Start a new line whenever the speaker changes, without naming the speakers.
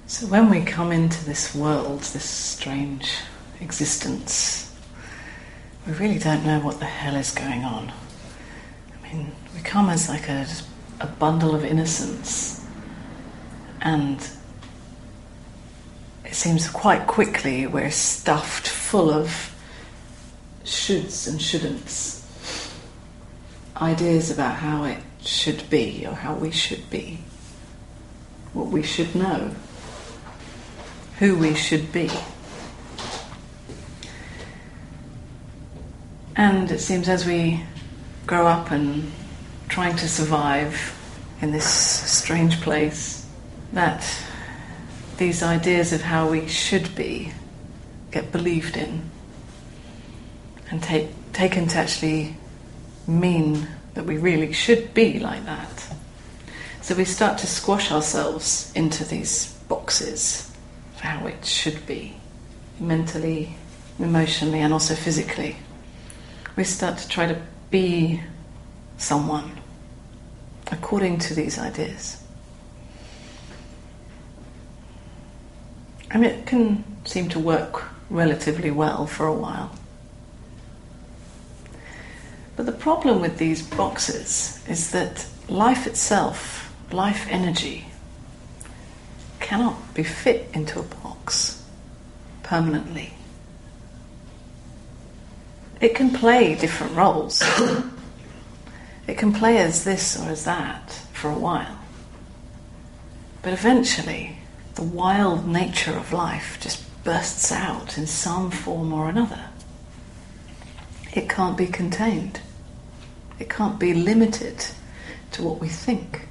So when we come into this world, this strange existence, we really don't know what the hell is going on. I mean, we come as like a bundle of innocence, and it seems quite quickly we're stuffed full of shoulds and shouldn'ts, ideas about how it should be or how we should be, what we should know, who we should be. And it seems as we grow up and trying to survive in this strange place, that these ideas of how we should be get believed in and taken to actually mean that we really should be like that. So we start to squash ourselves into these boxes of how it should be, mentally, emotionally, and also physically. We start to try to be someone according to these ideas. I mean, it can seem to work relatively well for a while. But the problem with these boxes is that life itself, life energy, cannot be fit into a box permanently. It can play different roles. It can play as this or as that for a while. But eventually, the wild nature of life just bursts out in some form or another. It can't be contained. It can't be limited to what we think.